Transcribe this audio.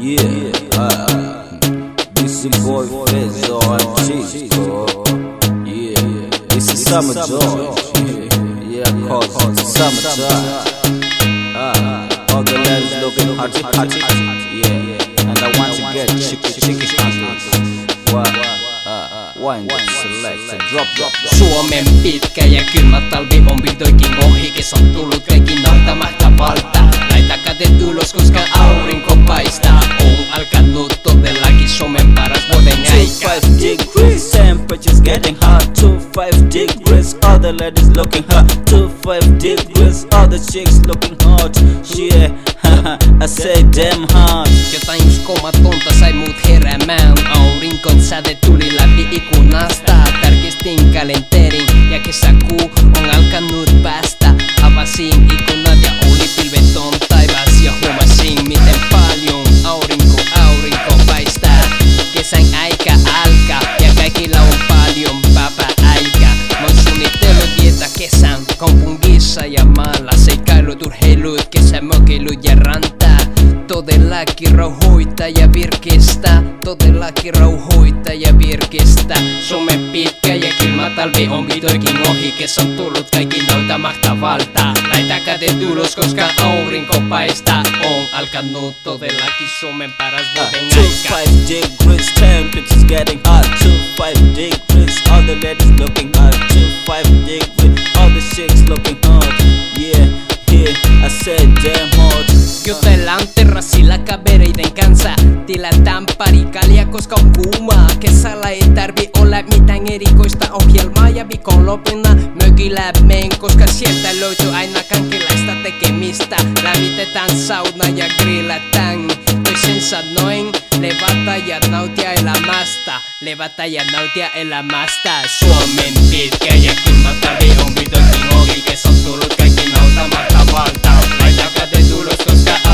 This is boy Fezzo and Chico. Yeah, this is summer joy. Yeah, cause it's summertime. All the ladies looking hot. Yeah, and I want to get chicky wine select, drop. Suomen pitkä ja kylmä talvi on vihdoinkin ohi. Kesä on tullut kaikki nautamahtavalta. Laita kädet ylös, koska aurinko paistaa. On alkanut todellakin Suomen paras vuoden aika. 25 degrees, temperature's getting hot. 25 degrees, all the ladies looking hot. 25 degrees, all the chicks looking hot. Yeah, I say damn hot. Jotain uskomatonta sai muut heräämään. Aurinkon säde tuli läpi ikkunasta. Tarkistin kalenterin ja kesäkuu on alkanut päästä. Avasin ikkunat ja oli pilveton taivas ja huomasin miten paljon aurinko paistaa. Kesän aika alkaa ja kaikilla on paljon vapaa-aika. Mä oon suunnitellut viettää kesän kaupungissa ja maalla. Seikkailut, urheilut, kesämökeilut ja rantaa. Todellakin rauhoittaa ja virkistää. Suomen pitkä ja kylmä talvi on vihdoinkin ohi. Kesä on tullut kaikki nautamahtavalta. Laita kädet ylös, koska aurinko paistaa. On alkanut todellakin Suomen paras vuoden aika. 25 degrees, temperature's getting hot. 25 degrees, all the ladies looking hot. 25 degrees, all the chicks looking hot. Yeah, I said damn hot. Jutellaan terassilla kavereiden kanssa. Tilataan pari kaljaa, koska on kuumaa. Kesällä ei tarvi olla mitään erikoista ohjelmaa. Ja viikonloppuna mökillä meen, koska sieltä löytyy aina kaikenlaista tekemistä. Lämmitetään sauna ja grillataan. Toisin sanoen, levata ja nautia elämästä. Suomen pitkä ja kylmä talvi on vihdoinkin ohi. Kesä on tullut kaikki nautamahtavalta. Laita kädet ylös, koska